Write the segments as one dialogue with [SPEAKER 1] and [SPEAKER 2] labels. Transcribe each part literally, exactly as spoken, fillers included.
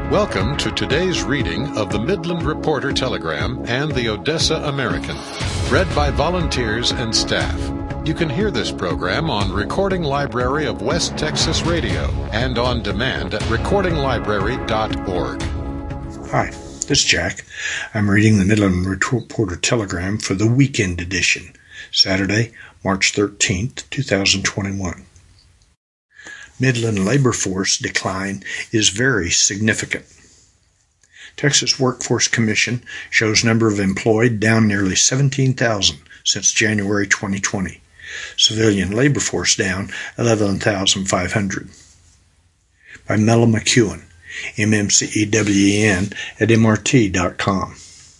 [SPEAKER 1] Welcome to today's reading of the Midland Reporter Telegram and the Odessa American, read by volunteers and staff. You can hear this program on Recording Library of West Texas Radio and on demand at recording library dot org.
[SPEAKER 2] Hi, this is Jack. I'm reading the Midland Reporter Telegram for the weekend edition, Saturday, March thirteenth, twenty twenty-one. Midland labor force decline is very significant. Texas Workforce Commission shows number of employed down nearly seventeen thousand since January twenty twenty. Civilian labor force down eleven thousand five hundred. By Mella McEwen, M M C E W E N at M R T dot com.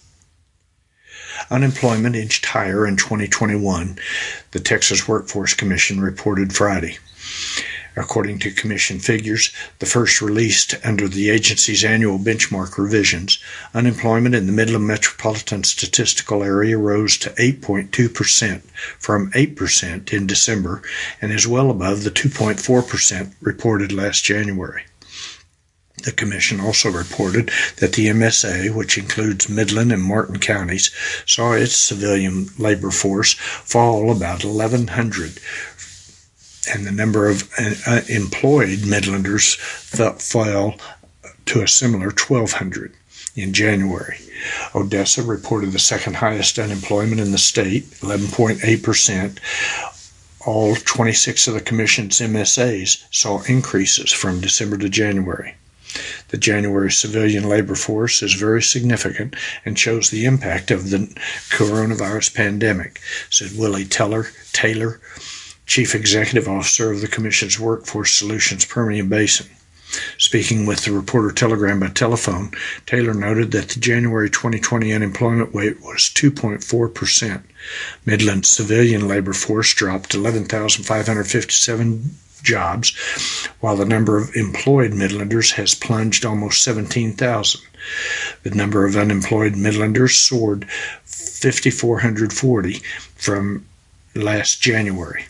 [SPEAKER 2] Unemployment inched higher in twenty twenty-one, the Texas Workforce Commission reported Friday. According to Commission figures, the first released under the agency's annual benchmark revisions, unemployment in the Midland Metropolitan Statistical Area rose to eight point two percent from eight percent in December and is well above the two point four percent reported last January. The Commission also reported that the M S A, which includes Midland and Martin counties, saw its civilian labor force fall about eleven hundred, and the number of uh, employed Midlanders fell to a similar twelve hundred in January. Odessa reported the second highest unemployment in the state, eleven point eight percent. All twenty-six of the Commission's M S As saw increases from December to January. The January civilian labor force is very significant and shows the impact of the coronavirus pandemic, said Willie Teller, Taylor, Chief Executive Officer of the Commission's Workforce Solutions Permian Basin. Speaking with the Reporter Telegram by telephone, Taylor noted that the January twenty twenty unemployment rate was two point four percent. Midland's civilian labor force dropped eleven thousand five hundred fifty-seven jobs, while the number of employed Midlanders has plunged almost seventeen thousand. The number of unemployed Midlanders soared five thousand four hundred forty from last January.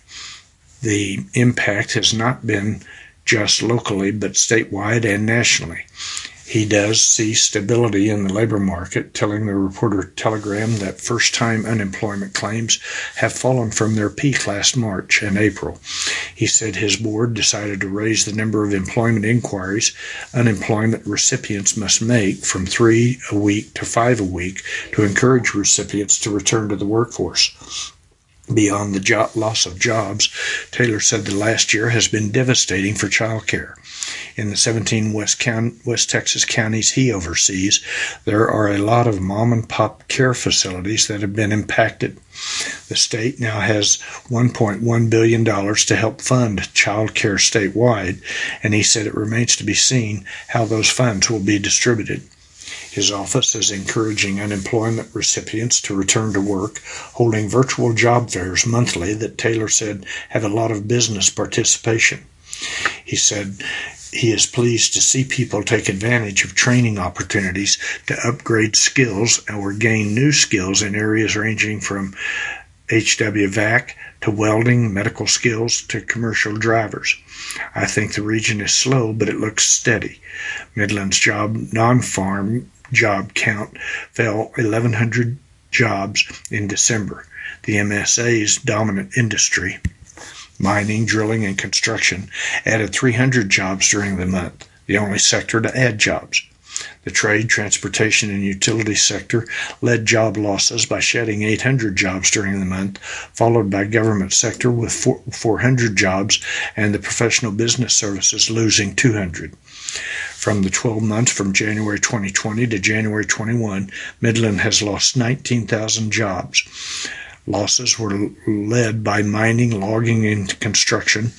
[SPEAKER 2] The impact has not been just locally, but statewide and nationally. He does see stability in the labor market, telling the Reporter Telegram that first-time unemployment claims have fallen from their peak last March and April. He said his board decided to raise the number of employment inquiries unemployment recipients must make from three a week to five a week to encourage recipients to return to the workforce. Beyond the job, loss of jobs, Taylor said the last year has been devastating for child care. In the seventeen West, County, West Texas counties he oversees, there are a lot of mom-and-pop care facilities that have been impacted. The state now has one point one billion dollars to help fund child care statewide, and he said it remains to be seen how those funds will be distributed. His office is encouraging unemployment recipients to return to work, holding virtual job fairs monthly that Taylor said have a lot of business participation. He said he is pleased to see people take advantage of training opportunities to upgrade skills or gain new skills in areas ranging from H W V A C to welding, medical skills to commercial drivers. I think the region is slow, but it looks steady. Midland's job non-farm job count fell eleven hundred jobs in December. The M S A's dominant industry, mining, drilling, and construction, added three hundred jobs during the month, the only sector to add jobs. The trade, transportation, and utility sector led job losses by shedding eight hundred jobs during the month, followed by government sector with four hundred jobs and the professional business services losing two hundred. From the twelve months from January twenty twenty to January twenty-one, Midland has lost nineteen thousand jobs. Losses were led by mining, logging, and construction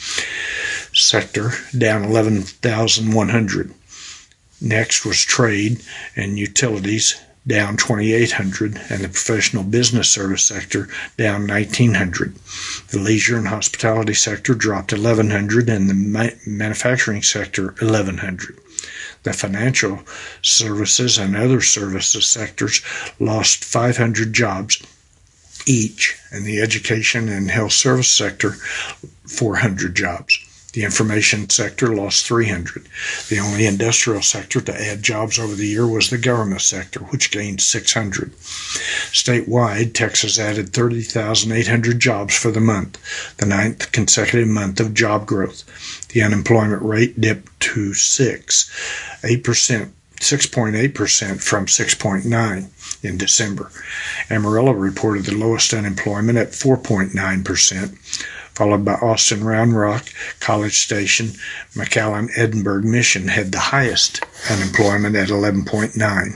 [SPEAKER 2] sector, down eleven thousand one hundred. Next was trade and utilities, down twenty-eight hundred, and the professional business service sector, down nineteen hundred. The leisure and hospitality sector dropped eleven hundred, and the ma- manufacturing sector, eleven hundred. The financial services and other services sectors lost five hundred jobs each, and the education and health service sector, four hundred jobs. The information sector lost three hundred. The only industrial sector to add jobs over the year was the government sector, which gained six hundred. Statewide, Texas added thirty thousand eight hundred jobs for the month, the ninth consecutive month of job growth. The unemployment rate dipped to six, eight percent, six point eight percent from six point nine in December. Amarillo reported the lowest unemployment at four point nine percent. Followed by Austin, Round Rock, College Station, McAllen, Edinburgh, Mission had the highest unemployment at eleven point nine.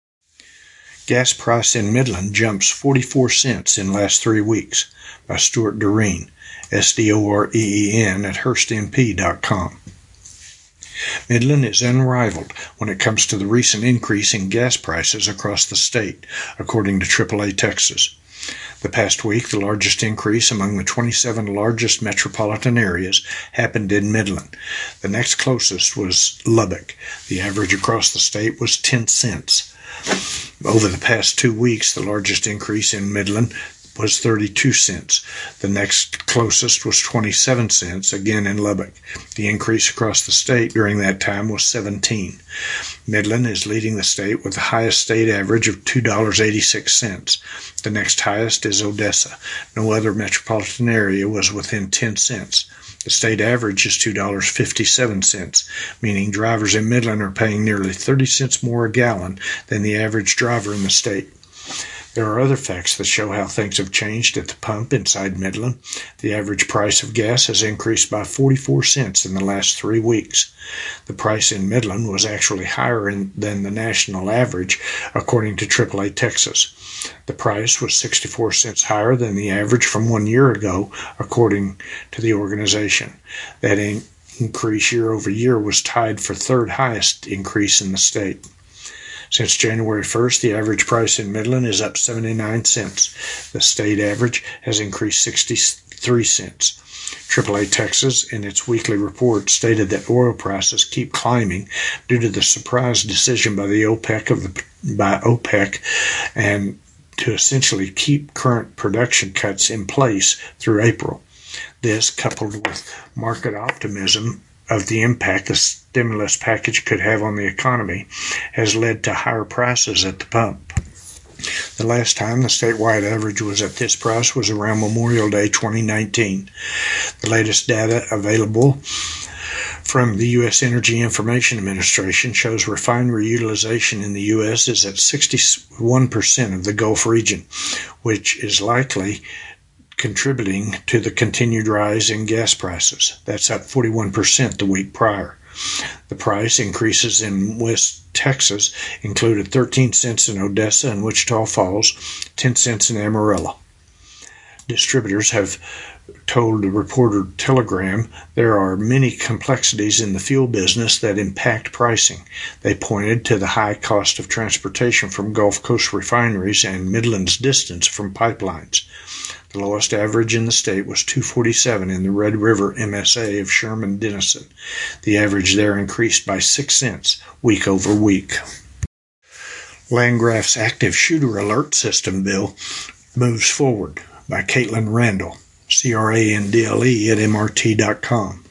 [SPEAKER 2] Gas price in Midland jumps forty-four cents in last three weeks by Stuart Doreen, S D O R E E N at Hearst M P dot com. Midland is unrivaled when it comes to the recent increase in gas prices across the state, according to triple A Texas. The past week, the largest increase among the twenty-seven largest metropolitan areas happened in Midland. The next closest was Lubbock. The average across the state was ten cents. Over the past two weeks, the largest increase in Midland was thirty-two cents. The next closest was twenty-seven cents, again in Lubbock. The increase across the state during that time was seventeen. Midland is leading the state with the highest state average of two dollars and eighty-six cents. The next highest is Odessa. No other metropolitan area was within ten cents. The state average is two dollars and fifty-seven cents, meaning drivers in Midland are paying nearly thirty cents more a gallon than the average driver in the state. There are other facts that show how things have changed at the pump inside Midland. The average price of gas has increased by forty-four cents in the last three weeks. The price in Midland was actually higher in, than the national average, according to triple A Texas. The price was sixty-four cents higher than the average from one year ago, according to the organization. That in- increase year over year was tied for third highest increase in the state. Since January first, the average price in Midland is up seventy-nine cents. The state average has increased sixty-three cents. triple A Texas, in its weekly report, stated that oil prices keep climbing due to the surprise decision by the OPEC of the by OPEC and to essentially keep current production cuts in place through April. This, coupled with market optimism of the impact the stimulus package could have on the economy, has led to higher prices at the pump. The last time the statewide average was at this price was around Memorial Day twenty nineteen. The latest data available from the U S Energy Information Administration shows refinery utilization in the U S is at sixty-one percent of the Gulf region, which is likely contributing to the continued rise in gas prices. That's up forty-one percent the week prior. The price increases in West Texas included thirteen cents in Odessa and Wichita Falls, ten cents in Amarillo. Distributors have told the Reporter Telegram there are many complexities in the fuel business that impact pricing. They pointed to the high cost of transportation from Gulf Coast refineries and Midland's distance from pipelines. The lowest average in the state was two forty-seven in the Red River M S A of Sherman-Denison. The average there increased by six cents week over week. Landgraf's Active Shooter Alert System bill moves forward by Caitlin Randall, C R A N D L E at M R T dot com.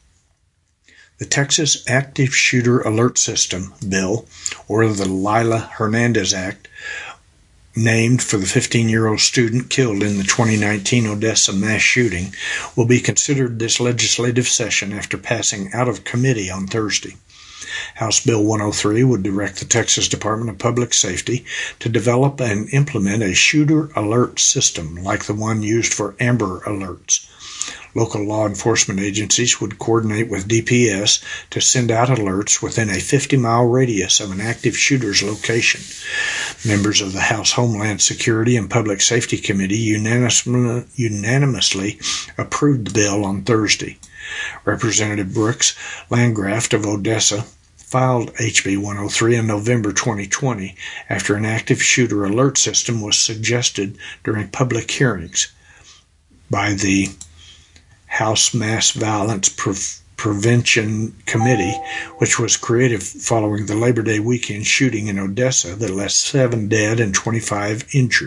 [SPEAKER 2] The Texas Active Shooter Alert System bill, or the Lila Hernandez Act, named for the fifteen-year-old student killed in the twenty nineteen Odessa mass shooting, will be considered this legislative session after passing out of committee on Thursday. House Bill one oh three would direct the Texas Department of Public Safety to develop and implement a shooter alert system like the one used for Amber Alerts. Local law enforcement agencies would coordinate with D P S to send out alerts within a fifty-mile radius of an active shooter's location. Members of the House Homeland Security and Public Safety Committee unanimously approved the bill on Thursday. Representative Brooks Landgraf of Odessa filed H B one oh three in November twenty twenty after an active shooter alert system was suggested during public hearings by the House Mass Violence Pre- Prevention Committee, which was created following the Labor Day weekend shooting in Odessa that left seven dead and twenty-five injured.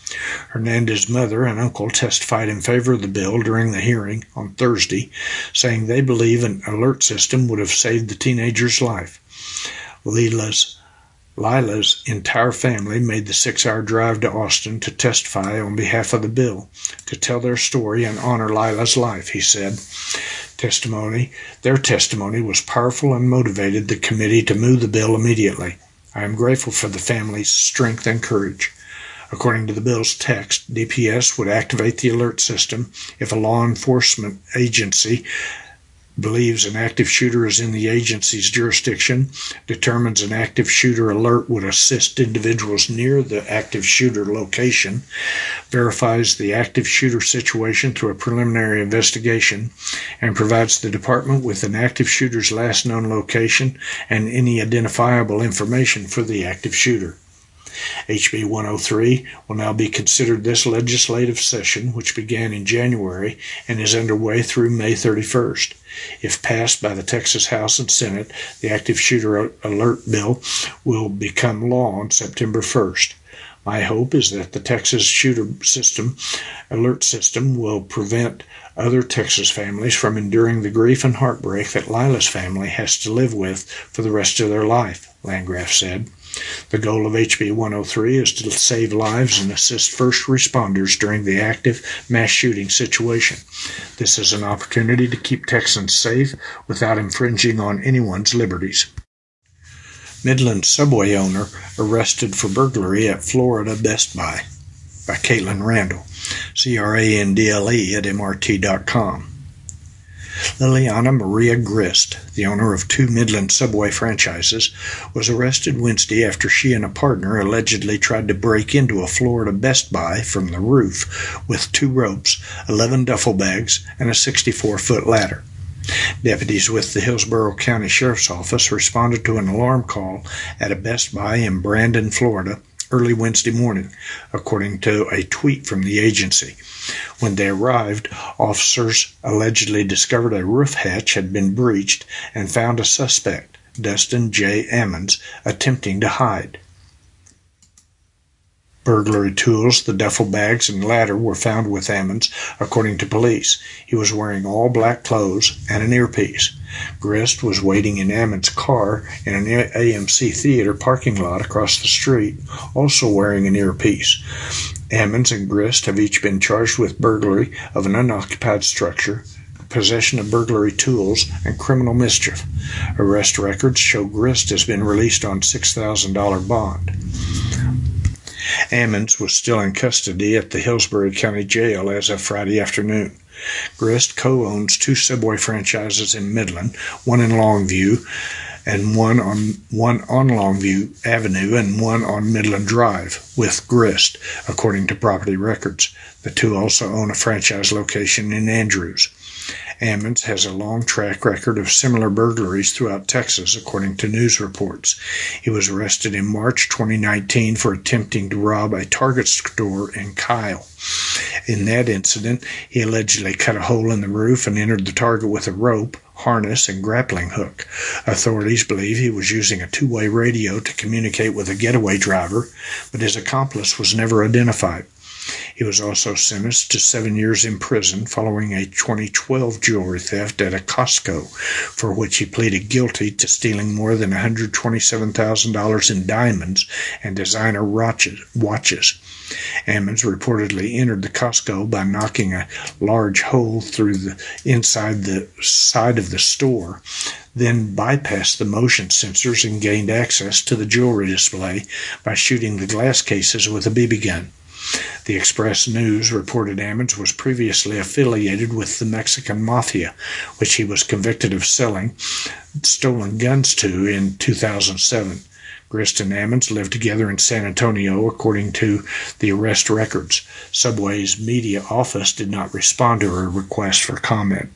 [SPEAKER 2] Hernandez's mother and uncle testified in favor of the bill during the hearing on Thursday, saying they believe an alert system would have saved the teenager's life. Lila's, Lila's entire family made the six-hour drive to Austin to testify on behalf of the bill, to tell their story and honor Lila's life, he said. Testimony, their testimony was powerful and motivated the committee to move the bill immediately. I am grateful for the family's strength and courage. According to the bill's text, D P S would activate the alert system if a law enforcement agency believes an active shooter is in the agency's jurisdiction, determines an active shooter alert would assist individuals near the active shooter location, verifies the active shooter situation through a preliminary investigation, and provides the department with an active shooter's last known location and any identifiable information for the active shooter. H B one oh three will now be considered this legislative session, which began in January and is underway through May thirty-first. If passed by the Texas House and Senate, the active shooter alert bill will become law on September first. My hope is that the Texas shooter system, alert system will prevent other Texas families from enduring the grief and heartbreak that Lila's family has to live with for the rest of their life, Landgraf said. The goal of H B one oh three is to save lives and assist first responders during the active mass shooting situation. This is an opportunity to keep Texans safe without infringing on anyone's liberties. Midland subway owner arrested for burglary at Florida Best Buy, by Caitlin Randall, C R A N D L E at M R T dot com. Liliana Maria Grist, the owner of two Midland Subway franchises, was arrested Wednesday after she and a partner allegedly tried to break into a Florida Best Buy from the roof with two ropes, eleven duffel bags, and a sixty-four foot ladder. Deputies with the Hillsborough County Sheriff's Office responded to an alarm call at a Best Buy in Brandon, Florida, early Wednesday morning, according to a tweet from the agency. When they arrived, officers allegedly discovered a roof hatch had been breached and found a suspect, Dustin J. Ammons, attempting to hide. Burglary tools, the duffel bags, and ladder were found with Ammons, according to police. He was wearing all black clothes and an earpiece. Grist was waiting in Ammons' car in an A M C theater parking lot across the street, also wearing an earpiece. Ammons and Grist have each been charged with burglary of an unoccupied structure, possession of burglary tools, and criminal mischief. Arrest records show Grist has been released on six thousand dollars bond. Ammons was still in custody at the Hillsborough County Jail as of Friday afternoon. Grist co-owns two Subway franchises in Midland, one in Longview and one on one on Longview Avenue and one on Midland Drive with Grist, according to property records. The two also own a franchise location in Andrews. Ammons has a long track record of similar burglaries throughout Texas, according to news reports. He was arrested in March twenty nineteen for attempting to rob a Target store in Kyle. In that incident, he allegedly cut a hole in the roof and entered the Target with a rope, harness, and grappling hook. Authorities believe he was using a two-way radio to communicate with a getaway driver, but his accomplice was never identified. He was also sentenced to seven years in prison following a twenty twelve jewelry theft at a Costco, for which he pleaded guilty to stealing more than one hundred twenty-seven thousand dollars in diamonds and designer watches. Ammons reportedly entered the Costco by knocking a large hole through the inside the side of the store, then bypassed the motion sensors and gained access to the jewelry display by shooting the glass cases with a B B gun. The Express News reported Ammons was previously affiliated with the Mexican Mafia, which he was convicted of selling stolen guns to in two thousand seven. Grist and Ammons lived together in San Antonio, according to the arrest records. Subway's media office did not respond to a request for comment.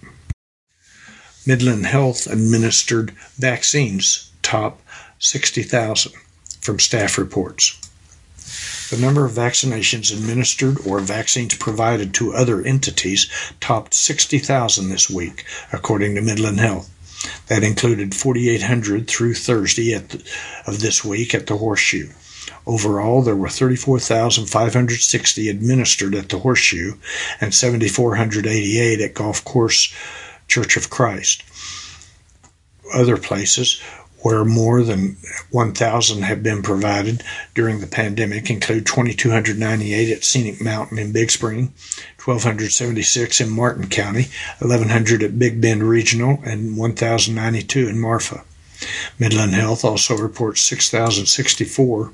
[SPEAKER 2] Midland Health administered vaccines top sixty thousand from staff reports. The number of vaccinations administered or vaccines provided to other entities topped sixty thousand this week, according to Midland Health. That included forty-eight hundred through Thursday at the, of this week at the Horseshoe. Overall, there were thirty-four thousand five hundred sixty administered at the Horseshoe and seven thousand four hundred eighty-eight at Golf Course Church of Christ. Other places where more than one thousand have been provided during the pandemic include two thousand two hundred ninety-eight at Scenic Mountain in Big Spring, one thousand two hundred seventy-six in Martin County, eleven hundred at Big Bend Regional, and one thousand ninety-two in Marfa. Midland Health also reports six thousand sixty-four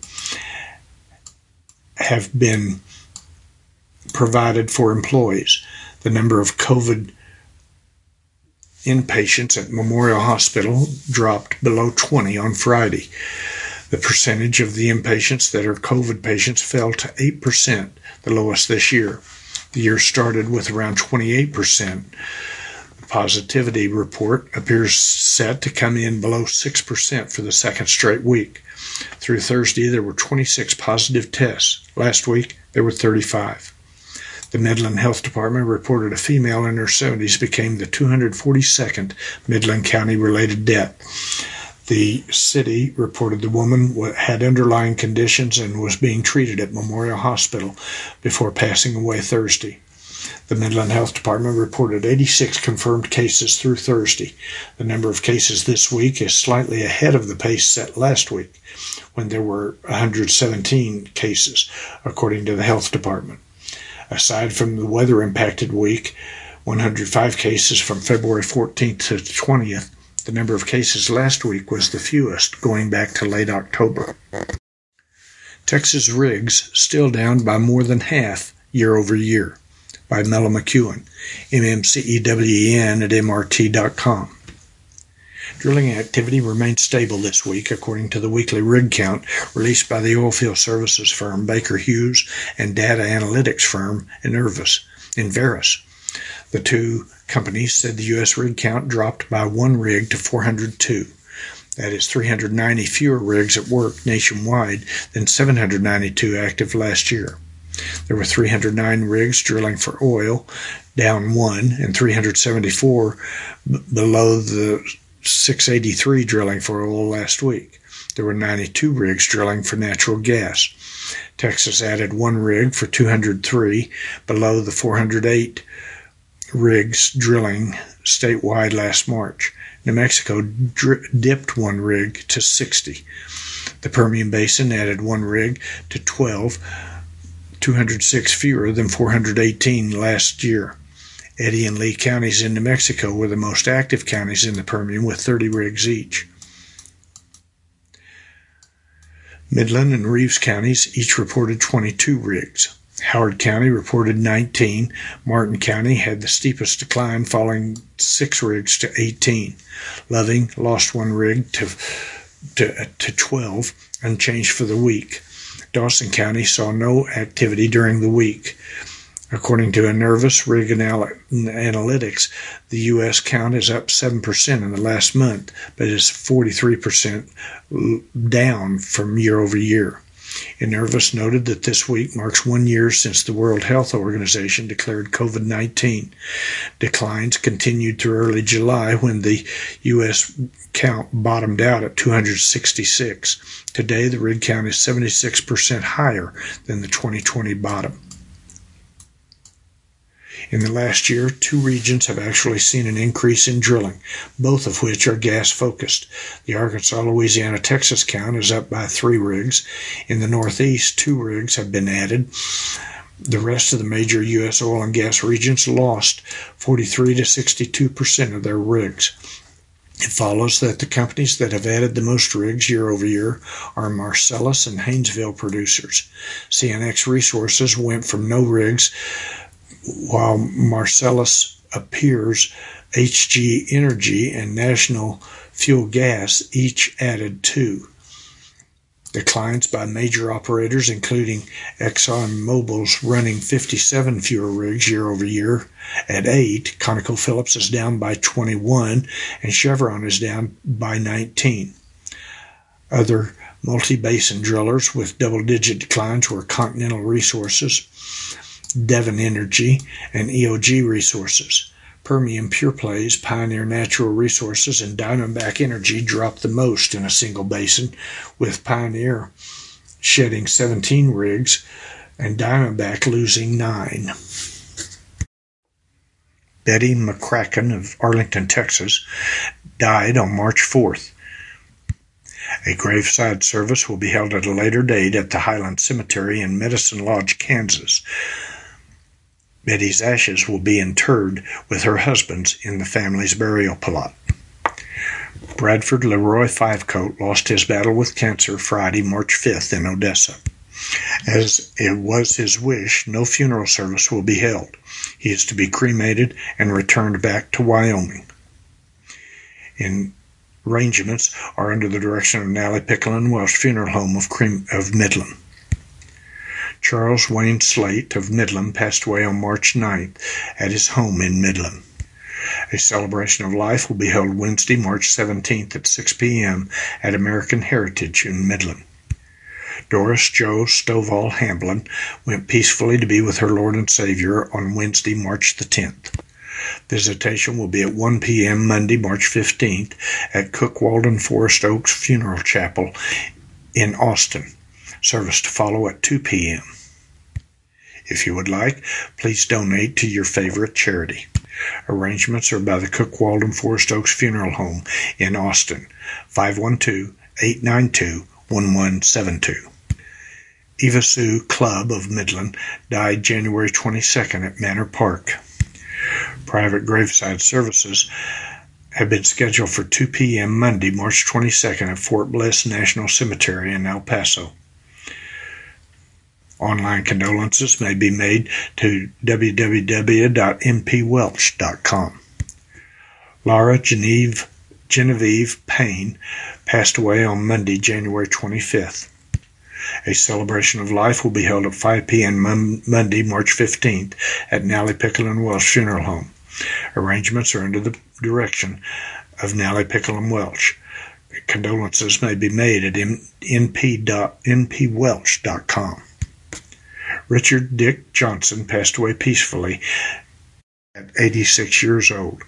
[SPEAKER 2] have been provided for employees. The number of COVID inpatients at Memorial Hospital dropped below twenty on Friday. The percentage of the inpatients that are COVID patients fell to eight percent, the lowest this year. The year started with around twenty-eight percent. The positivity report appears set to come in below six percent for the second straight week. Through Thursday, there were twenty-six positive tests. Last week, there were thirty-five. The Midland Health Department reported a female in her seventies became the two hundred forty-second Midland County-related death. The city reported the woman had underlying conditions and was being treated at Memorial Hospital before passing away Thursday. The Midland Health Department reported eighty-six confirmed cases through Thursday. The number of cases this week is slightly ahead of the pace set last week, when there were one hundred seventeen cases, according to the Health Department. Aside from the weather-impacted week, one hundred five cases from February fourteenth to twentieth, the number of cases last week was the fewest, going back to late October. Texas rigs still down by more than half year over year, by Mella McEwen, M M C E W E N at M R T dot com. Drilling activity remained stable this week, according to the weekly rig count released by the oilfield services firm Baker Hughes and data analytics firm Enervis, Enverus. The two companies said the U S rig count dropped by one rig to four hundred two. That is three hundred ninety fewer rigs at work nationwide than seven hundred ninety-two active last year. There were three hundred nine rigs drilling for oil, down one, and three hundred seventy-four b- below the six hundred eighty-three drilling for oil last week. There were ninety-two rigs drilling for natural gas. Texas added one rig for two hundred three, below the four hundred eight rigs drilling statewide last March. New Mexico dri- dipped one rig to sixty. The Permian Basin added one rig to twelve, two hundred six fewer than four hundred eighteen last year. Eddy and Lee counties in New Mexico were the most active counties in the Permian, with thirty rigs each. Midland and Reeves counties each reported twenty-two rigs. Howard County reported nineteen. Martin County had the steepest decline, falling six rigs to eighteen. Loving lost one rig to, to, to twelve, unchanged for the week. Dawson County saw no activity during the week. According to Enervis Rig Analytics, the U S count is up seven percent in the last month, but is forty-three percent down from year over year. Enervis noted that this week marks one year since the World Health Organization declared COVID nineteen. Declines continued through early July, when the U S count bottomed out at two hundred sixty-six. Today, the rig count is seventy-six percent higher than the twenty twenty bottom. In the last year, two regions have actually seen an increase in drilling, both of which are gas-focused. The Arkansas, Louisiana, Texas count is up by three rigs. In the Northeast, two rigs have been added. The rest of the major U S oil and gas regions lost forty-three to sixty-two percent of their rigs. It follows that the companies that have added the most rigs year over year are Marcellus and Haynesville producers. C N X Resources went from no rigs, while Marcellus appears, H G Energy and National Fuel Gas each added two. Declines by major operators, including ExxonMobil's running fifty-seven fewer rigs year over year at eight, ConocoPhillips is down by twenty-one, and Chevron is down by nineteen. Other multi-basin drillers with double-digit declines were Continental Resources, Devon Energy, and E O G Resources. Permian Pure Plays, Pioneer Natural Resources, and Diamondback Energy dropped the most in a single basin, with Pioneer shedding seventeen rigs, and Diamondback losing nine. Betty McCracken of Arlington, Texas, died on March fourth. A graveside service will be held at a later date at the Highland Cemetery in Medicine Lodge, Kansas. Betty's ashes will be interred with her husband's in the family's burial plot. Bradford Leroy Fivecoat lost his battle with cancer Friday, March fifth in Odessa. As it was his wish, no funeral service will be held. He is to be cremated and returned back to Wyoming. In arrangements are under the direction of Nally Pickle and Welsh Funeral Home of, Cream, of Midland. Charles Wayne Slate of Midland passed away on March ninth at his home in Midland. A celebration of life will be held Wednesday, March seventeenth at six p.m. at American Heritage in Midland. Doris Jo Stovall Hamblin went peacefully to be with her Lord and Savior on Wednesday, March the tenth. Visitation will be at one p.m. Monday, March fifteenth at Cook Walden Forest Oaks Funeral Chapel in Austin. Service to follow at two p.m. If you would like, please donate to your favorite charity. Arrangements are by the Cook Walden Forest Oaks Funeral Home in Austin, five one two, eight nine two, one one seven two. Eva Sue Clubb of Midland died January twenty-second at Manor Park. Private graveside services have been scheduled for two p.m. Monday, March twenty-second at Fort Bliss National Cemetery in El Paso. Online condolences may be made to w w w dot m p welch dot com. Laura Genevieve, Genevieve Payne passed away on Monday, January twenty-fifth. A celebration of life will be held at five p.m. Mon- Monday, March fifteenth at Nally Pickle and Welsh Funeral Home. Arrangements are under the direction of Nally Pickle and Welch. Condolences may be made at n p welch dot com. Richard Dick Johnson passed away peacefully at eighty-six years old.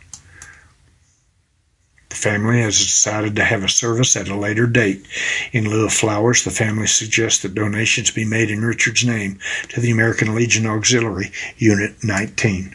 [SPEAKER 2] The family has decided to have a service at a later date. In lieu of flowers, the family suggests that donations be made in Richard's name to the American Legion Auxiliary, Unit nineteen.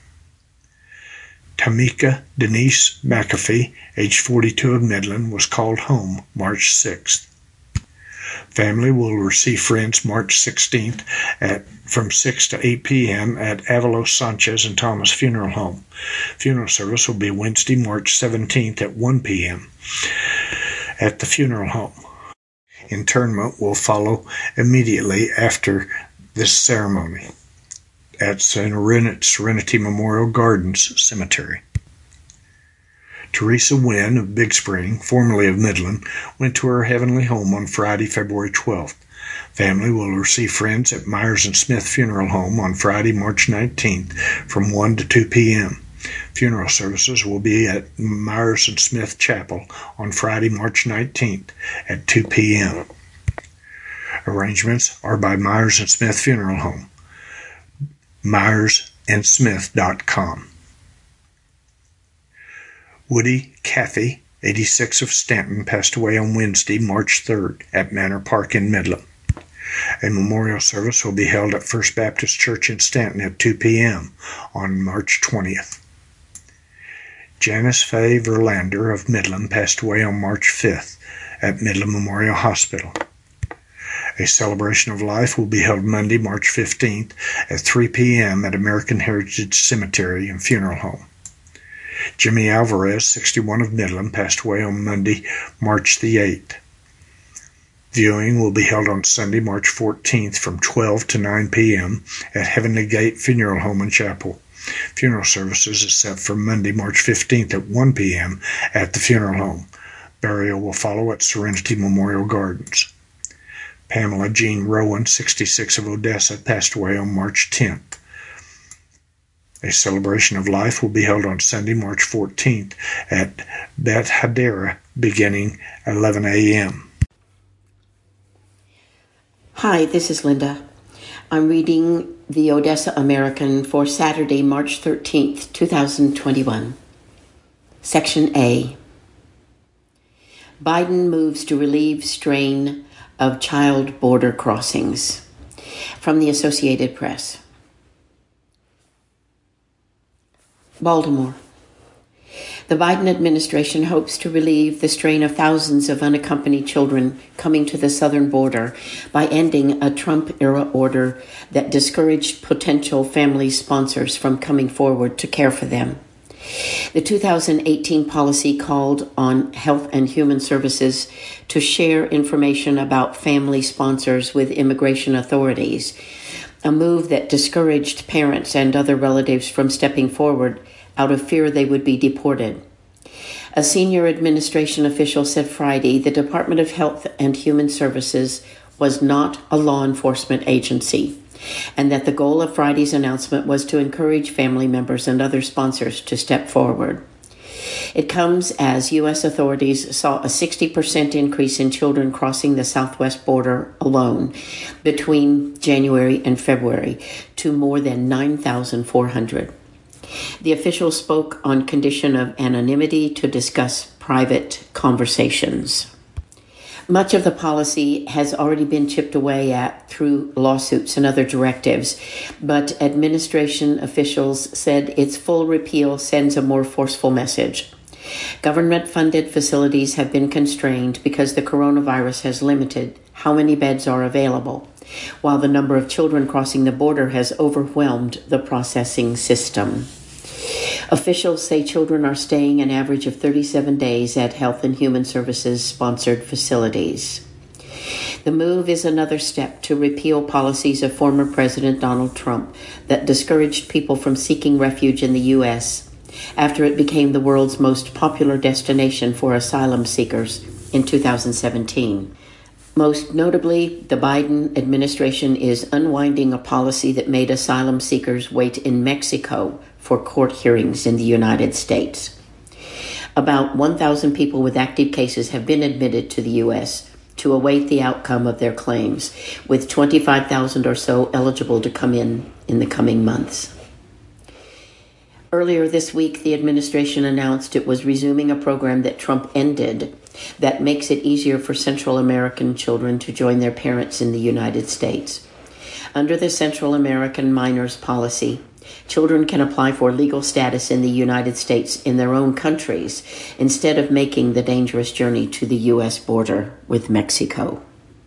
[SPEAKER 2] Tamika Denise McAfee, age forty-two of Midland, was called home March sixth. Family will receive friends March sixteenth at from six to eight p.m. at Avalos Sanchez and Thomas Funeral Home. Funeral service will be Wednesday, March seventeenth at one p.m. at the funeral home. Interment will follow immediately after this ceremony at Serenity Memorial Gardens Cemetery. Teresa Wynn of Big Spring, formerly of Midland, went to her heavenly home on Friday, February twelfth. Family will receive friends at Myers and Smith Funeral Home on Friday, March nineteenth from one to two p.m. Funeral services will be at Myers and Smith Chapel on Friday, March nineteenth at two p.m. Arrangements are by Myers and Smith Funeral Home. myers and smith dot com. Woody Cathy, eighty-six of Stanton, passed away on Wednesday, March third at Manor Park in Midland. A memorial service will be held at First Baptist Church in Stanton at two p.m. on March twentieth. Janice Faye Verlander of Midland passed away on March fifth at Midland Memorial Hospital. A celebration of life will be held Monday, March fifteenth at three p.m. at American Heritage Cemetery and Funeral Home. Jimmy Alvarez, sixty-one of Midland, passed away on Monday, March the eighth. Viewing will be held on Sunday, March fourteenth from twelve to nine p.m. at Heavenly Gate Funeral Home and Chapel. Funeral services is set for Monday, March fifteenth at one p.m. at the funeral home. Burial will follow at Serenity Memorial Gardens. Pamela Jean Rowan, sixty-six of Odessa, passed away on March tenth. A celebration of life will be held on Sunday, March fourteenth at Beth Hadera, beginning eleven a.m.
[SPEAKER 3] Hi, this is Linda. I'm reading the Odessa American for Saturday, March thirteenth, twenty twenty-one. Section A. Biden moves to relieve strain of child border crossings. From the Associated Press. Baltimore. The Biden administration hopes to relieve the strain of thousands of unaccompanied children coming to the southern border by ending a Trump-era order that discouraged potential family sponsors from coming forward to care for them. The two thousand eighteen policy called on Health and Human Services to share information about family sponsors with immigration authorities, a move that discouraged parents and other relatives from stepping forward out of fear they would be deported. A senior administration official said Friday the Department of Health and Human Services was not a law enforcement agency, and that the goal of Friday's announcement was to encourage family members and other sponsors to step forward. It comes as U S authorities saw a sixty percent increase in children crossing the southwest border alone between January and February to more than nine thousand four hundred. The official spoke on condition of anonymity to discuss private conversations. Much of the policy has already been chipped away at through lawsuits and other directives, but administration officials said its full repeal sends a more forceful message. Government-funded facilities have been constrained because the coronavirus has limited how many beds are available, while the number of children crossing the border has overwhelmed the processing system. Officials say children are staying an average of thirty-seven days at Health and Human Services sponsored facilities. The move is another step to repeal policies of former President Donald Trump that discouraged people from seeking refuge in the U S after it became the world's most popular destination for asylum seekers in two thousand seventeen. Most notably, the Biden administration is unwinding a policy that made asylum seekers wait in Mexico for court hearings in the United States. About one thousand people with active cases have been admitted to the U S to await the outcome of their claims, with twenty-five thousand or so eligible to come in in the coming months. Earlier this week, the administration announced it was resuming a program that Trump ended that makes it easier for Central American children to join their parents in the United States. Under the Central American Minors Policy, children can apply for legal status in the United States in their own countries instead of making the dangerous journey to the U S border with Mexico.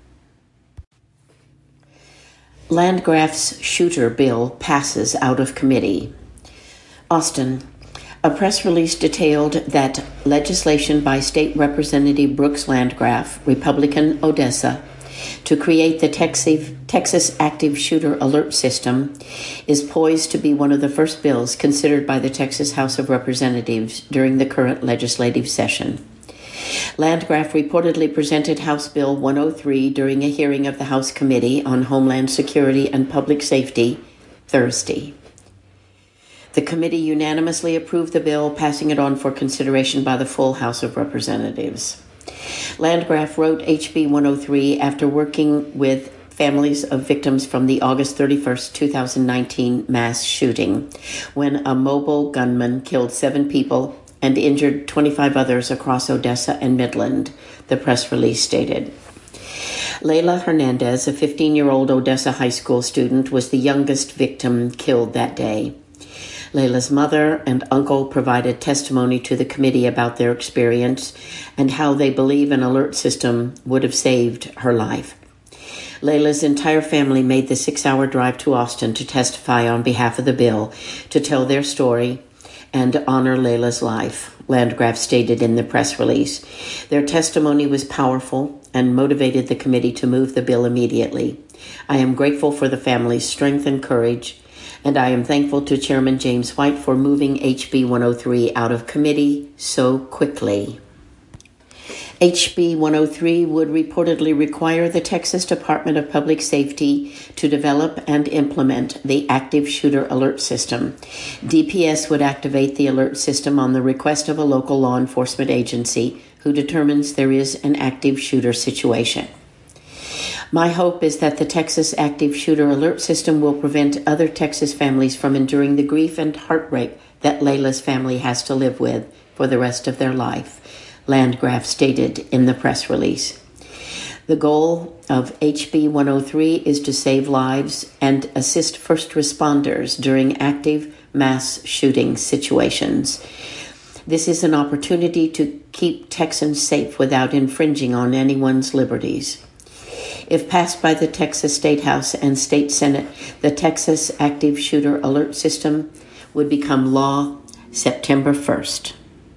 [SPEAKER 3] Landgraf's shooter bill passes out of committee. Austin. A press release detailed that legislation by State Representative Brooks Landgraf, Republican, Odessa, to create the Texas Active Shooter Alert System is poised to be one of the first bills considered by the Texas House of Representatives during the current legislative session. Landgraf reportedly presented House Bill one oh three during a hearing of the House Committee on Homeland Security and Public Safety Thursday. The committee unanimously approved the bill, passing it on for consideration by the full House of Representatives. Landgraf wrote H B one oh three after working with families of victims from the August thirty-first, twenty nineteen mass shooting, when a mobile gunman killed seven people and injured twenty-five others across Odessa and Midland, the press release stated. Layla Hernandez, a fifteen-year-old Odessa high school student, was the youngest victim killed that day. Layla's mother and uncle provided testimony to the committee about their experience and how they believe an alert system would have saved her life. Layla's entire family made the six-hour drive to Austin to testify on behalf of the bill, to tell their story and honor Layla's life, Landgraf stated in the press release. Their testimony was powerful and motivated the committee to move the bill immediately. I am grateful for the family's strength and courage, and I am thankful to Chairman James White for moving H B one oh three out of committee so quickly. H B one oh three would reportedly require the Texas Department of Public Safety to develop and implement the Active Shooter Alert System. D P S would activate the alert system on the request of a local law enforcement agency who determines there is an active shooter situation. My hope is that the Texas Active Shooter Alert System will prevent other Texas families from enduring the grief and heartbreak that Layla's family has to live with for the rest of their life, Landgraf stated in the press release. The goal of H B one oh three is to save lives and assist first responders during active mass shooting situations. This is an opportunity to keep Texans safe without infringing on anyone's liberties. If passed by the Texas State House and State Senate, the Texas Active Shooter Alert System would become law September first.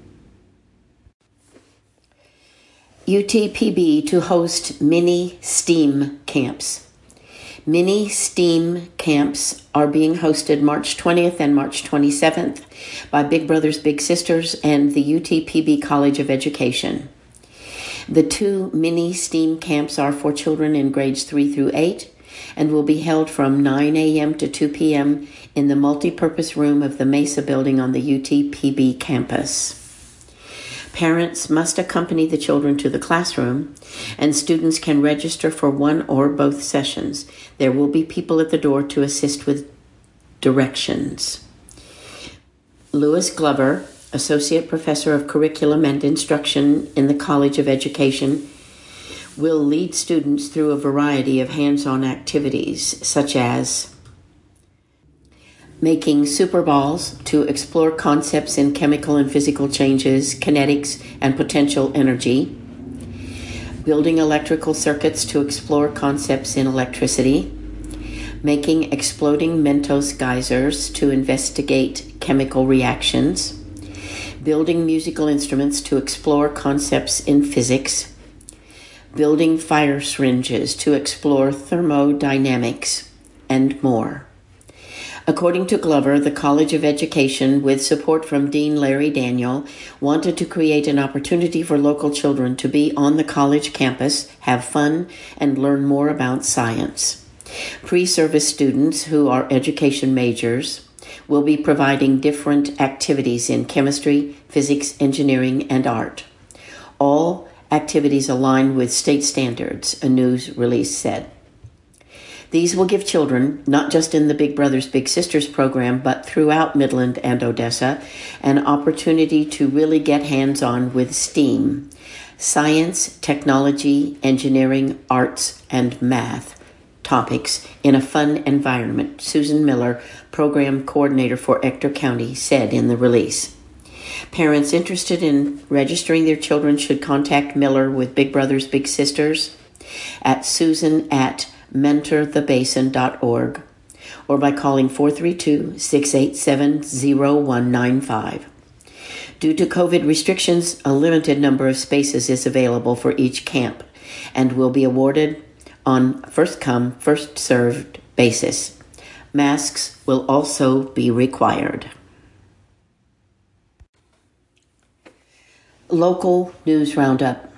[SPEAKER 3] U T P B to host mini STEAM camps. Mini STEAM camps are being hosted March twentieth and March twenty-seventh by Big Brothers Big Sisters and the U T P B College of Education. The two mini STEAM camps are for children in grades three through eight and will be held from nine a.m. to two p.m. in the multipurpose room of the Mesa building on the U T P B campus. Parents must accompany the children to the classroom, and students can register for one or both sessions. There will be people at the door to assist with directions. Lewis Glover, Associate Professor of Curriculum and Instruction in the College of Education, will lead students through a variety of hands-on activities, such as making super balls to explore concepts in chemical and physical changes, kinetics, and potential energy, building electrical circuits to explore concepts in electricity, making exploding Mentos geysers to investigate chemical reactions, building musical instruments to explore concepts in physics, building fire syringes to explore thermodynamics, and more. According to Glover, the College of Education, with support from Dean Larry Daniel, wanted to create an opportunity for local children to be on the college campus, have fun, and learn more about science. Pre-service students who are education majors will be providing different activities in chemistry, physics, engineering, and art. All activities align with state standards, a news release said. These will give children, not just in the Big Brothers Big Sisters program, but throughout Midland and Odessa, an opportunity to really get hands-on with STEAM, science, technology, engineering, arts, and math topics in a fun environment, Susan Miller, program coordinator for Ector County, said in the release. Parents interested in registering their children should contact Miller with Big Brothers Big Sisters at Susan at mentor the basin dot org or by calling four three two, six eight seven, zero one nine five. Due to COVID restrictions, a limited number of spaces is available for each camp and will be awarded on first-come, first-served basis. Masks will also be required. Local news roundup.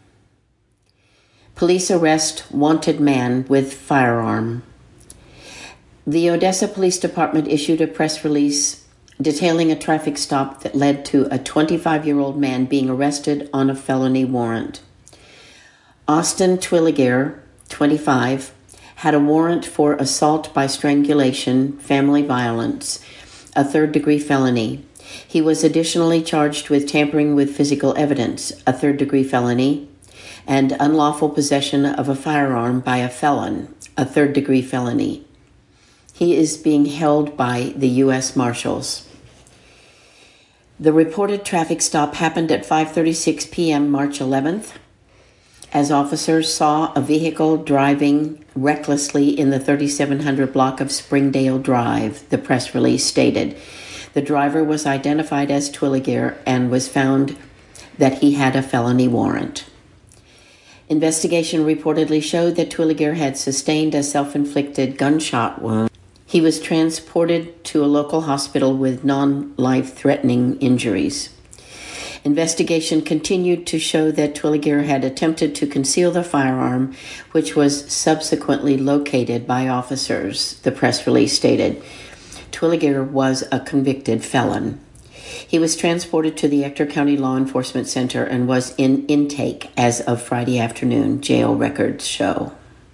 [SPEAKER 3] Police arrest wanted man with firearm. The Odessa Police Department issued a press release detailing a traffic stop that led to a twenty-five-year-old man being arrested on a felony warrant. Austin Twilliger, twenty-five, had a warrant for assault by strangulation, family violence, a third-degree felony. He was additionally charged with tampering with physical evidence, a third-degree felony, and unlawful possession of a firearm by a felon, a third-degree felony. He is being held by the U S Marshals. The reported traffic stop happened at five thirty-six p.m. March eleventh, as officers saw a vehicle driving recklessly in the thirty-seven hundred block of Springdale Drive, the press release stated. The driver was identified as Twilliger and was found that he had a felony warrant. Investigation reportedly showed that Twilliger had sustained a self-inflicted gunshot wound. He was transported to a local hospital with non-life-threatening injuries. Investigation continued to show that Twilliger had attempted to conceal the firearm, which was subsequently located by officers, the press release stated. Twilliger was a convicted felon. He was transported to the Ector County Law Enforcement Center and was in intake as of Friday afternoon, jail records show.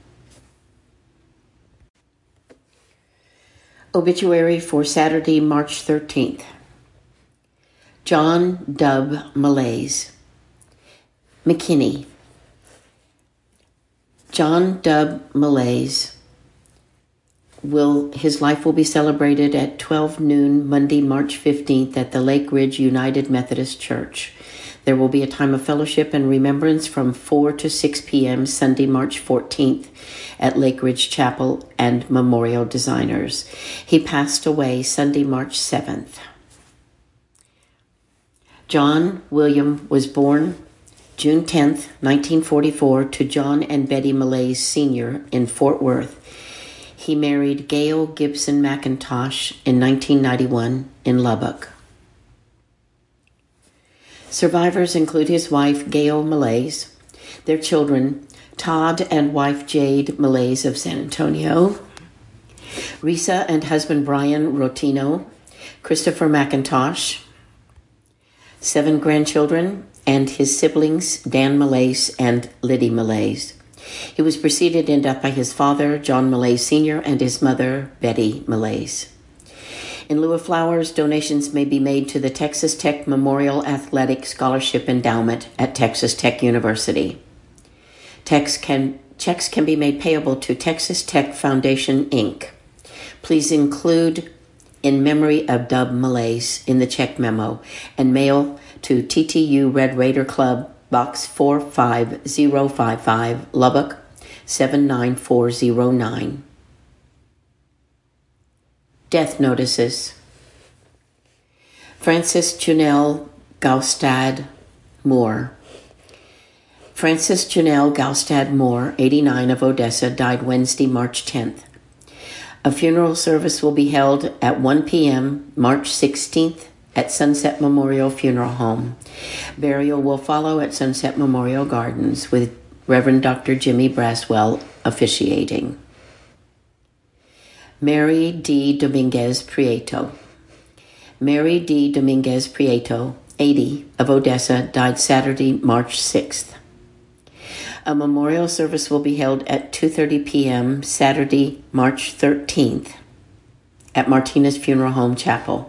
[SPEAKER 3] Obituary for Saturday, March thirteenth. John Dub Malaise, McKinney, John Dub Malays will his life will be celebrated at twelve noon Monday, March fifteenth at the Lake Ridge United Methodist Church. There will be a time of fellowship and remembrance from four to six p.m. Sunday, March fourteenth at Lake Ridge Chapel and Memorial Designers. He passed away Sunday, March seventh. John William was born June tenth, nineteen forty-four, to John and Betty Malays Senior in Fort Worth. He married Gail Gibson McIntosh in nineteen ninety-one in Lubbock. Survivors include his wife, Gail Malays, their children, Todd and wife Jade Malays of San Antonio, Risa and husband Brian Rotino, Christopher McIntosh, seven grandchildren, and his siblings, Dan Malays and Liddy Malays. He was preceded in death by his father, John Malays Senior, and his mother, Betty Malays. In lieu of flowers, donations may be made to the Texas Tech Memorial Athletic Scholarship Endowment at Texas Tech University. Checks can, checks can be made payable to Texas Tech Foundation, Incorporated. Please include "in memory of Dub Malays" in the check memo and mail to T T U Red Raider Club, Box four five zero five five, Lubbock, seven nine four zero nine. Death notices. Francis Junell Gaustad Moore. Francis Junell Gaustad Moore, eighty-nine, of Odessa, died Wednesday, March tenth. A funeral service will be held at one p.m. March sixteenth at Sunset Memorial Funeral Home. Burial will follow at Sunset Memorial Gardens with Reverend Doctor Jimmy Braswell officiating. Mary D. Dominguez Prieto. Mary D. Dominguez Prieto, eighty, of Odessa, died Saturday, March sixth. A memorial service will be held at two thirty p.m. Saturday, March thirteenth at Martinez Funeral Home Chapel.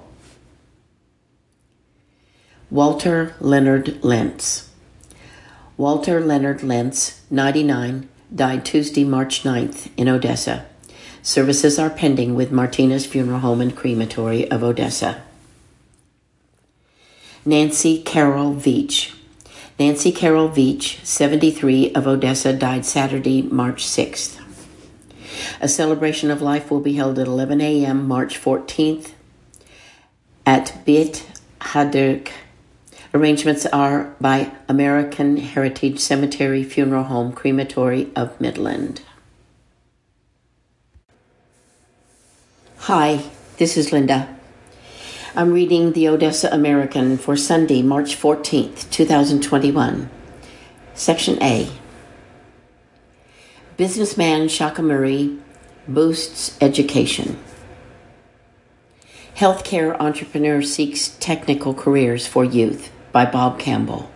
[SPEAKER 3] Walter Leonard Lentz. Walter Leonard Lentz, ninety-nine, died Tuesday, March ninth in Odessa. Services are pending with Martinez Funeral Home and Crematory of Odessa. Nancy Carol Veach. Nancy Carol Veach, seventy-three, of Odessa, died Saturday, March sixth. A celebration of life will be held at eleven a.m. March fourteenth at Beit Hadirk. Arrangements are by American Heritage Cemetery Funeral Home Crematory of Midland. Hi, this is Linda. I'm reading the Odessa American for Sunday, March fourteenth, twenty twenty-one. Section A. Businessman Shaka Murray boosts education. Healthcare entrepreneur seeks technical careers for youth, by Bob Campbell.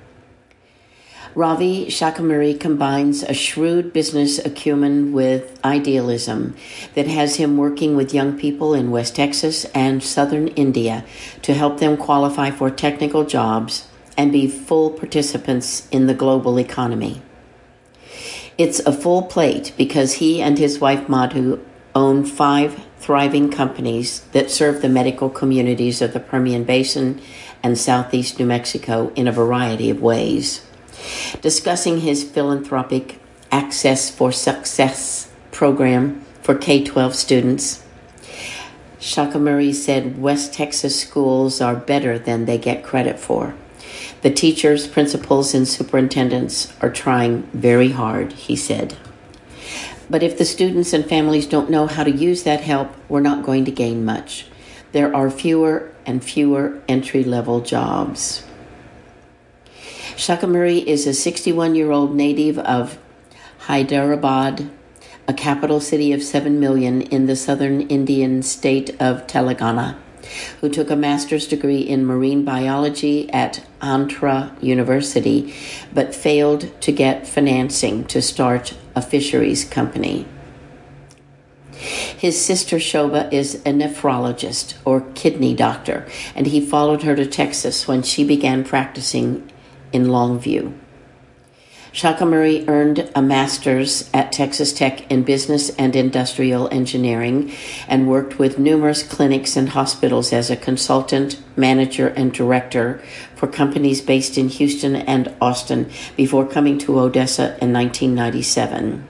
[SPEAKER 3] Ravi Shakamuri combines a shrewd business acumen with idealism that has him working with young people in West Texas and southern India to help them qualify for technical jobs and be full participants in the global economy. It's a full plate because he and his wife Madhu own five thriving companies that serve the medical communities of the Permian Basin and southeast New Mexico in a variety of ways. Discussing his philanthropic Access for Success program for K twelve students, Shakamuri said West Texas schools are better than they get credit for. The teachers, principals, and superintendents are trying very hard, he said. But if the students and families don't know how to use that help, we're not going to gain much. There are fewer and fewer entry-level jobs. Shakamuri is a sixty-one-year-old native of Hyderabad, a capital city of seven million in the southern Indian state of Telangana, who took a master's degree in marine biology at Andhra University, but failed to get financing to start a fisheries company. His sister Shobha is a nephrologist or kidney doctor, and he followed her to Texas when she began practicing in Longview. Shaka Murray earned a master's at Texas Tech in Business and Industrial Engineering and worked with numerous clinics and hospitals as a consultant, manager, and director for companies based in Houston and Austin before coming to Odessa in nineteen ninety-seven.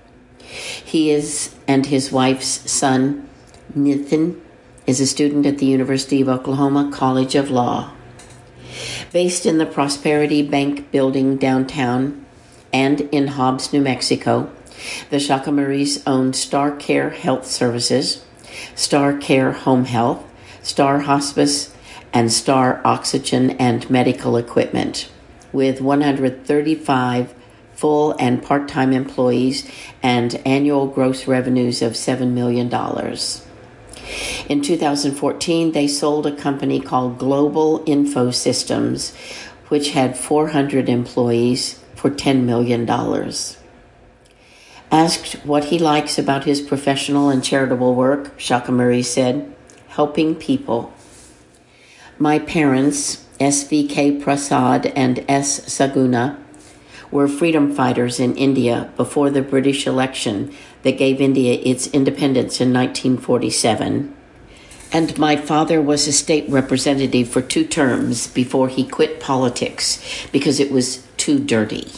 [SPEAKER 3] He is, and his wife's son, Nathan, is a student at the University of Oklahoma College of Law. Based in the Prosperity Bank building downtown and in Hobbs, New Mexico, the Shaka Murrays own Star Care Health Services, Star Care Home Health, Star Hospice, and Star Oxygen and Medical Equipment, with one hundred thirty-five full and part-time employees and annual gross revenues of seven million dollars. In two thousand fourteen, they sold a company called Global Info Systems, which had four hundred employees, for ten million dollars. Asked what he likes about his professional and charitable work, Shaka Murray said, "Helping people. My parents, S V K Prasad and S. Saguna, were freedom fighters in India before the British election that gave India its independence in nineteen forty-seven. And my father was a state representative for two terms before he quit politics because it was too dirty."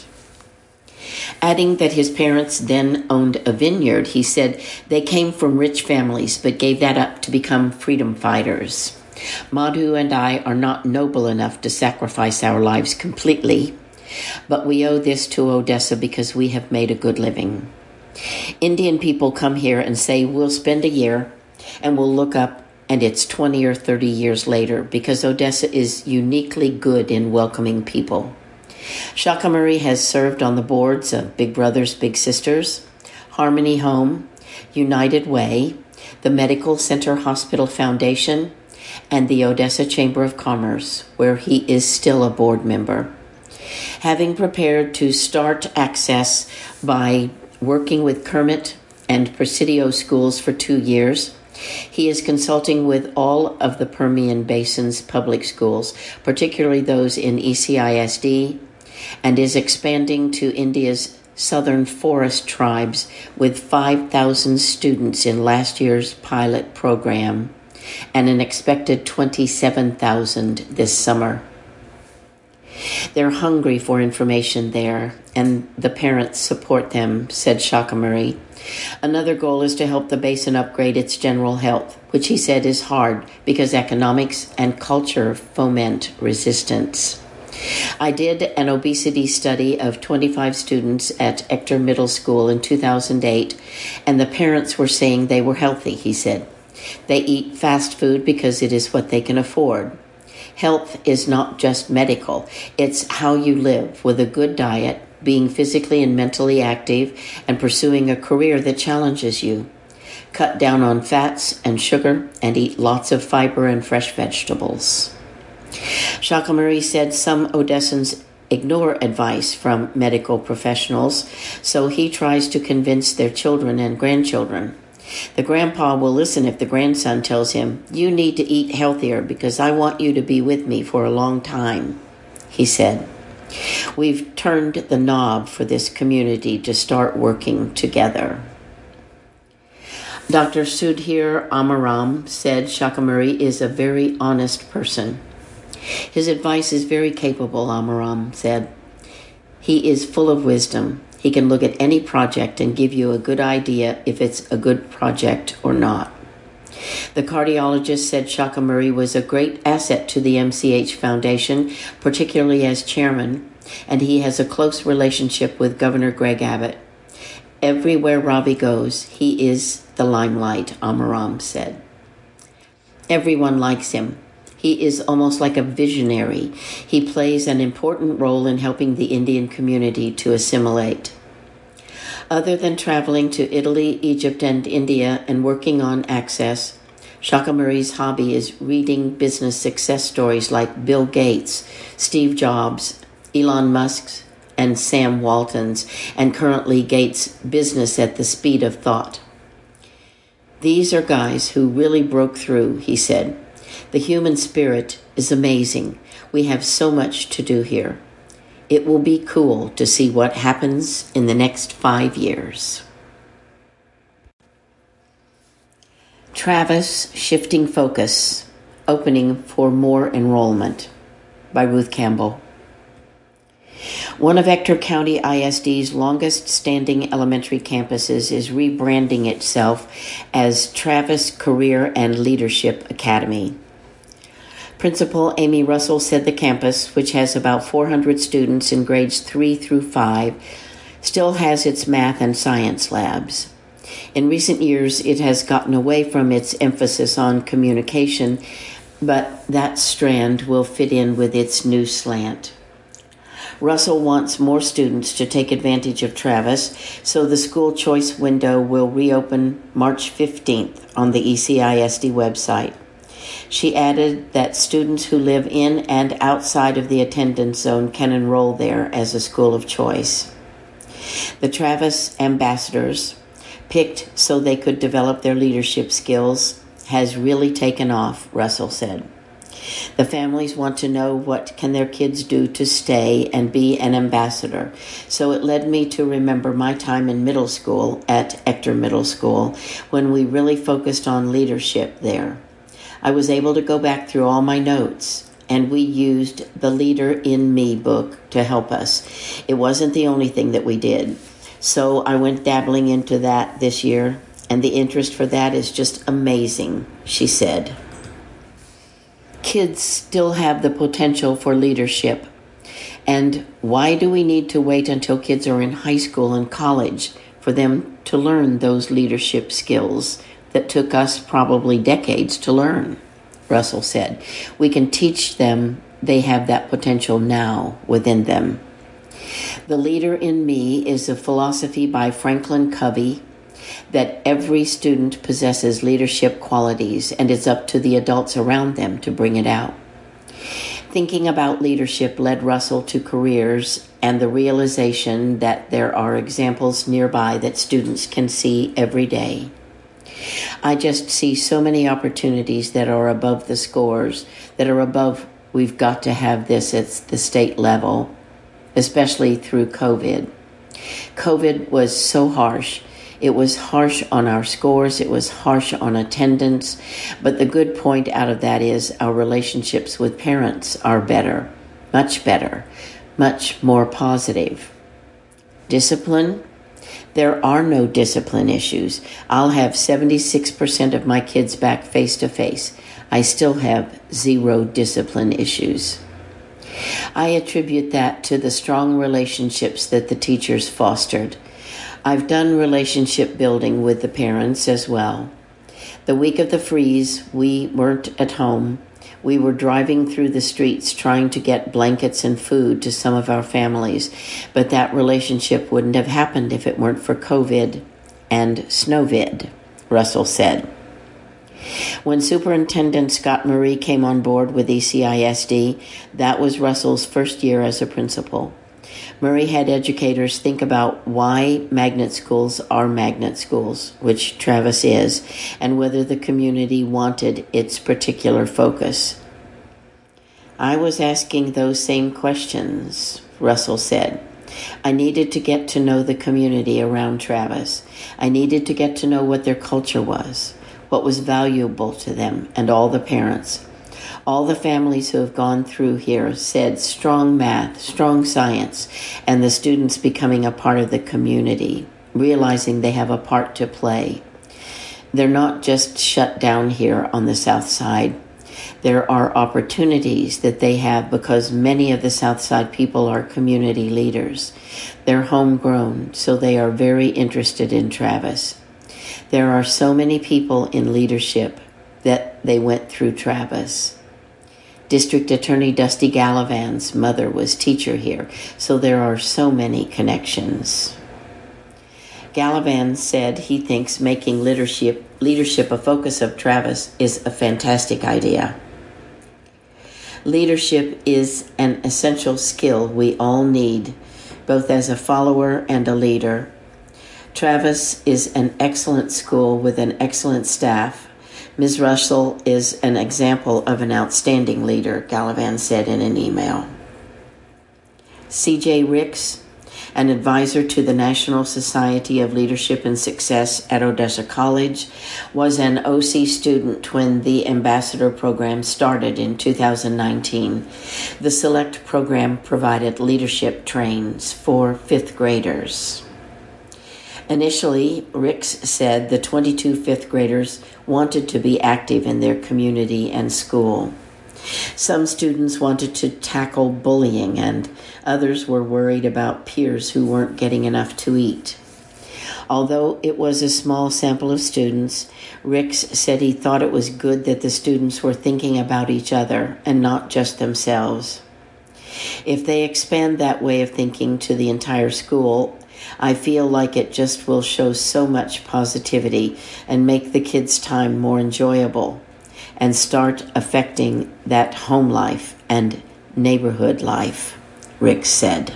[SPEAKER 3] Adding that his parents then owned a vineyard, he said they came from rich families but gave that up to become freedom fighters. Madhu and I are not noble enough to sacrifice our lives completely, but we owe this to Odessa because we have made a good living. Indian people come here and say we'll spend a year and we'll look up and it's twenty or thirty years later because Odessa is uniquely good in welcoming people. Shaka Murray has served on the boards of Big Brothers Big Sisters, Harmony Home, United Way, the Medical Center Hospital Foundation, and the Odessa Chamber of Commerce, where he is still a board member. Having prepared to start Access by working with Kermit and Presidio schools for two years, he is consulting with all of the Permian Basin's public schools, particularly those in E C I S D, and is expanding to India's southern forest tribes with five thousand students in last year's pilot program and an expected twenty-seven thousand this summer. They're hungry for information there, and the parents support them, said Shaka Murray. Another goal is to help the basin upgrade its general health, which he said is hard because economics and culture foment resistance. I did an obesity study of twenty-five students at Ector Middle School in two thousand eight, and the parents were saying they were healthy, he said. They eat fast food because it is what they can afford. Health is not just medical. It's how you live with a good diet, being physically and mentally active, and pursuing a career that challenges you. Cut down on fats and sugar and eat lots of fiber and fresh vegetables. Shaka Murray said some Odessans ignore advice from medical professionals, so he tries to convince their children and grandchildren. The grandpa will listen if the grandson tells him, "You need to eat healthier because I want you to be with me for a long time," he said. We've turned the knob for this community to start working together. Doctor Sudhir Amaram said Shaka Murray is a very honest person. His advice is very capable, Amaram said. He is full of wisdom. He can look at any project and give you a good idea if it's a good project or not. The cardiologist said Shaka Murray was a great asset to the M C H Foundation, particularly as chairman, and he has a close relationship with Governor Greg Abbott. Everywhere Ravi goes, he is the limelight, Amaram said. Everyone likes him. He is almost like a visionary. He plays an important role in helping the Indian community to assimilate. Other than traveling to Italy, Egypt, and India and working on Access, Shaka Murray's hobby is reading business success stories like Bill Gates, Steve Jobs, Elon Musk's, and Sam Walton's, and currently Gates' Business at the Speed of Thought. These are guys who really broke through, he said. The human spirit is amazing. We have so much to do here. It will be cool to see what happens in the next five years. Travis Shifting Focus, Opening for More Enrollment by Ruth Campbell. One of Ector County I S D's longest-standing elementary campuses is rebranding itself as Travis Career and Leadership Academy. Principal Amy Russell said the campus, which has about four hundred students in grades three through five, still has its math and science labs. In recent years, it has gotten away from its emphasis on communication, but that strand will fit in with its new slant. Russell wants more students to take advantage of Travis, so the school choice window will reopen March fifteenth on the E C I S D website. She added that students who live in and outside of the attendance zone can enroll there as a school of choice. The Travis ambassadors, picked so they could develop their leadership skills, has really taken off, Russell said. The families want to know what can their kids do to stay and be an ambassador. So it led me to remember my time in middle school at Ector Middle School when we really focused on leadership there. I was able to go back through all my notes, and we used the Leader in Me book to help us. It wasn't the only thing that we did. So I went dabbling into that this year, and the interest for that is just amazing, she said. Kids still have the potential for leadership. And why do we need to wait until kids are in high school and college for them to learn those leadership skills that took us probably decades to learn? Russell said. We can teach them they have that potential now within them. The Leader in Me is a philosophy by Franklin Covey that every student possesses leadership qualities, and it's up to the adults around them to bring it out. Thinking about leadership led Russell to careers and the realization that there are examples nearby that students can see every day. I just see so many opportunities that are above the scores, that are above, we've got to have this at the state level, especially through COVID. COVID was so harsh. It was harsh on our scores. It was harsh on attendance. But the good point out of that is our relationships with parents are better, much better, much more positive. Discipline? There are no discipline issues. I'll have seventy-six percent of my kids back face-to-face. I still have zero discipline issues. I attribute that to the strong relationships that the teachers fostered. I've done relationship building with the parents as well. The week of the freeze, we weren't at home. We were driving through the streets trying to get blankets and food to some of our families, but that relationship wouldn't have happened if it weren't for COVID and Snowvid, Russell said. When Superintendent Scott Murray came on board with E C I S D, that was Russell's first year as a principal. Murray had educators think about why magnet schools are magnet schools, which Travis is, and whether the community wanted its particular focus. I was asking those same questions, Russell said. I needed to get to know the community around Travis. I needed to get to know what their culture was, what was valuable to them, and all the parents. All the families who have gone through here said strong math, strong science, and the students becoming a part of the community, realizing they have a part to play. They're not just shut down here on the South Side. There are opportunities that they have because many of the South Side people are community leaders. They're homegrown, so they are very interested in Travis. There are so many people in leadership that they went through Travis. District Attorney Dusty Gallivan's mother was teacher here, so there are so many connections. Gallivan said he thinks making leadership, leadership a focus of Travis is a fantastic idea. Leadership is an essential skill we all need, both as a follower and a leader. Travis is an excellent school with an excellent staff. Miz Russell is an example of an outstanding leader, Gallivan said in an email. C J Ricks, an advisor to the National Society of Leadership and Success at Odessa College, was an O C student when the Ambassador Program started in two thousand nineteen. The Select program provided leadership trains for fifth graders. Initially, Ricks said the twenty-two fifth graders wanted to be active in their community and school. Some students wanted to tackle bullying, and others were worried about peers who weren't getting enough to eat. Although it was a small sample of students, Ricks said he thought it was good that the students were thinking about each other and not just themselves. If they expand that way of thinking to the entire school, I feel like it just will show so much positivity and make the kids' time more enjoyable, and start affecting that home life and neighborhood life, Ricks said.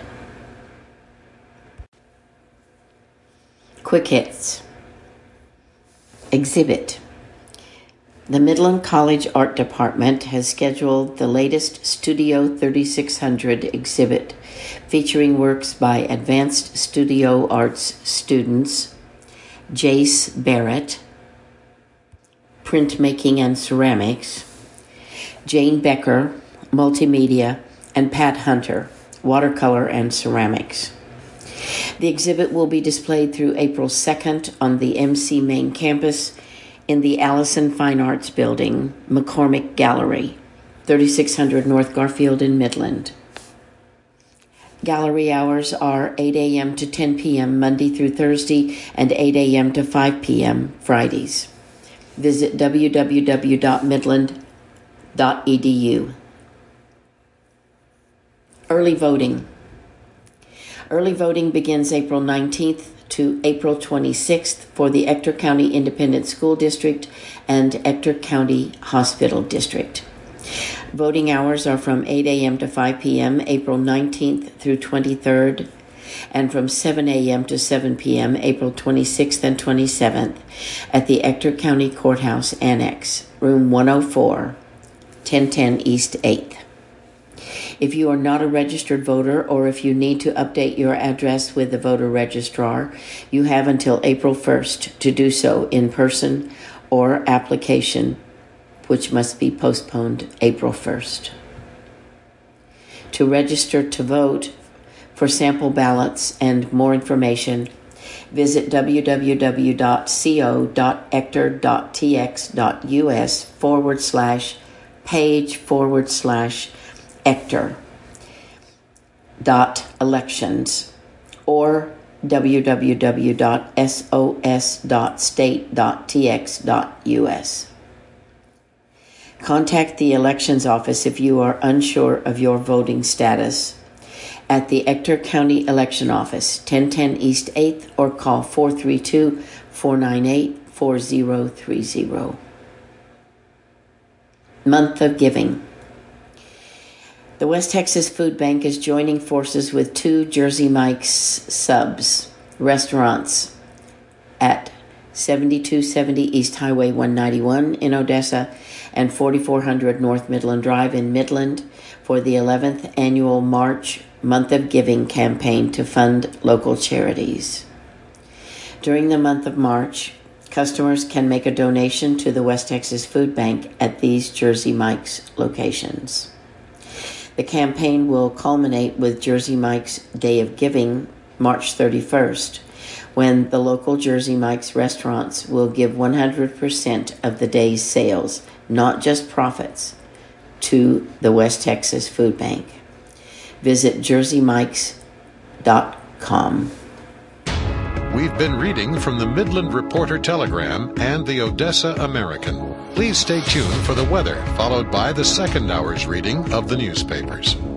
[SPEAKER 3] Quick hits. Exhibit. The Midland College Art Department has scheduled the latest Studio thirty-six hundred exhibit featuring works by Advanced Studio Arts students Jace Barrett, Printmaking and Ceramics, Jane Becker, Multimedia, and Pat Hunter, Watercolor and Ceramics. The exhibit will be displayed through April second on the M C Main campus in the Allison Fine Arts Building, McCormick Gallery, thirty-six hundred North Garfield in Midland. Gallery hours are eight a.m. to ten p.m. Monday through Thursday and eight a.m. to five p.m. Fridays. Visit w w w dot midland dot e d u. Early voting. Early voting begins April nineteenth to April twenty-sixth for the Ector County Independent School District and Ector County Hospital District. Voting hours are from eight a.m. to five p.m. April nineteenth through twenty-third, and from seven a.m. to seven p.m. April twenty-sixth and twenty-seventh at the Ector County Courthouse Annex, room one oh four, ten ten East eighth. If you are not a registered voter, or if you need to update your address with the voter registrar, you have until April first to do so in person or application, which must be postponed April first. To register to vote for sample ballots and more information, visit w w w dot co dot ector dot t x dot u s forward slash page forward slash Ector dot elections or w w w dot s o s dot state dot t x dot u s. Contact the elections office if you are unsure of your voting status at the Ector County Election Office, ten ten East eighth, or call four three two, four nine eight, four zero three zero. Month of Giving. The West Texas Food Bank is joining forces with two Jersey Mike's subs restaurants at seventy-two seventy East Highway one ninety-one in Odessa and forty-four hundred North Midland Drive in Midland for the eleventh annual March Month of Giving campaign to fund local charities. During the month of March, customers can make a donation to the West Texas Food Bank at these Jersey Mike's locations. The campaign will culminate with Jersey Mike's Day of Giving, March thirty-first, when the local Jersey Mike's restaurants will give one hundred percent of the day's sales, not just profits, to the West Texas Food Bank. Visit jersey mikes dot com.
[SPEAKER 1] We've been reading from the Midland Reporter Telegram and the Odessa American. Please stay tuned for the weather, followed by the second hour's reading of the newspapers.